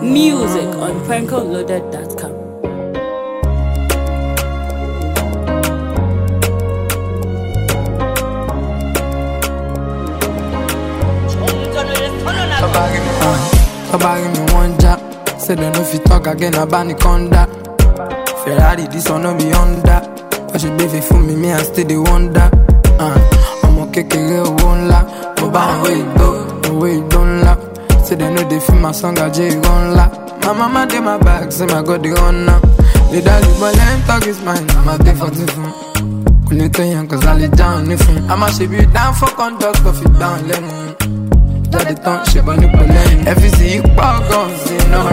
Music on prankoloaded.com. Baba give me one jack. Say they no fit talk again about the conda. Ferrari, this one no be Honda. But she be for me, I still the wonder. I'm okay, won't la. Baba, wait, don't la. Say they know they feel my song, I J gon' la. My mama did my back, say my God, they on now. The daddy, but let him talk his mind. I'm a day for different. Couldn't tell you, cause I lay down different. I'ma ship you down for conduct, but fit down, let me. Daddy don't ship on the pollen. FCC, you pop guns, you know,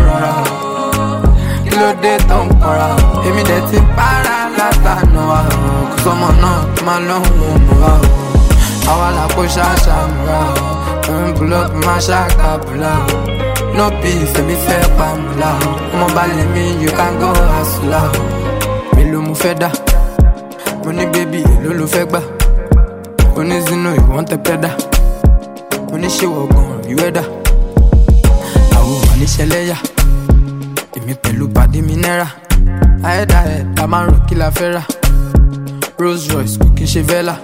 kilo de ton para. Emi de ti para lata no. Cause I'm not my long one. I wanna push a shamra. Pull up my shaka pull out. No beef, me fair pamula. Mobile me, you can go hustle. Me lo mu feda. Money baby, lolo fegba. Money zino, you want a peda. Money she walk on, you weather. I will money sheleya. Emi pẹ̀lú pàdé mi náírà. Ahead, a máa ń rò kí la fẹ́ rà. Rolls Royce kò kí n ṣe Vela.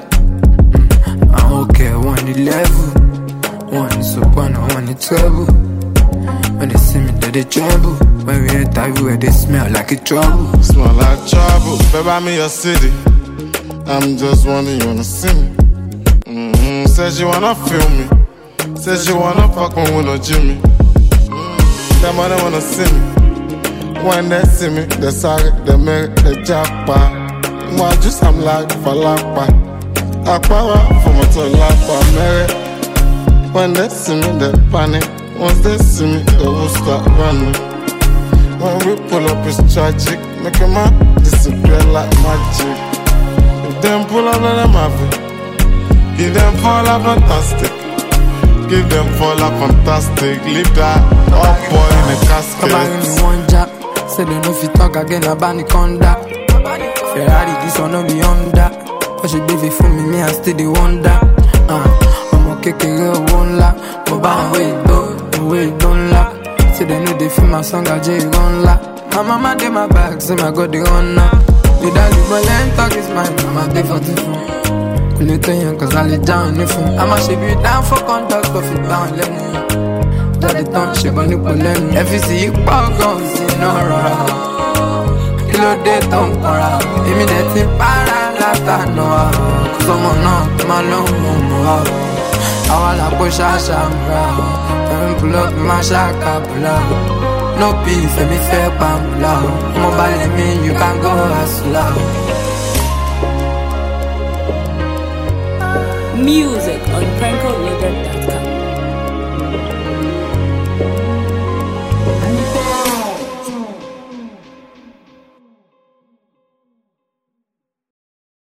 Àwọn òkè wọn ní level. Wọ́n ní soprano, wọ́n ní treble. When they see me, they tremble. When we enter everywhere, they smell like a trouble. Smell like trouble. Baby, I'm in your city. I'm just wondering, you wanna see me? Says you wanna feel me. Says you wanna fuck me with no Jimmy. Them other wanna see me. When they see me, they sorry, they make the jackpot. Moi, just I'm like for lapa. I power for my to lapa, Mary. When they see me, they panic. Once they see me, they will start running. When we pull up, it's tragic. Make a man disappear like magic. If them pull up, let them have it. Give them fall up fantastic. Give them fall up fantastic. Leave that up boy in the casket. Baba give me one jack. Say they no fit talk again about the conda. Ferrari, this one no be Honda. But she be for me, I still the wonder. I'm okay, won't la. Baba wait, don't la. Say they know they feel my song, I J gon' la. My mama did my back, say my God, they on now. The daddy, but let him talk his mind. I'm a day for different. Couldn't tell you, cause I lay down different. I'ma ship you down for conduct, but fit down, let me. Daddy don't ship on the pollen. FCC, you pop guns, you know, kilo de ton para. Emi de ti para lata no. Cause I'm not my long one. I wanna push a shamra. Pull up my shaka pull out. No beef, me fair pamula. Mobile me, you can go hustle. Music on prankoloaded.com.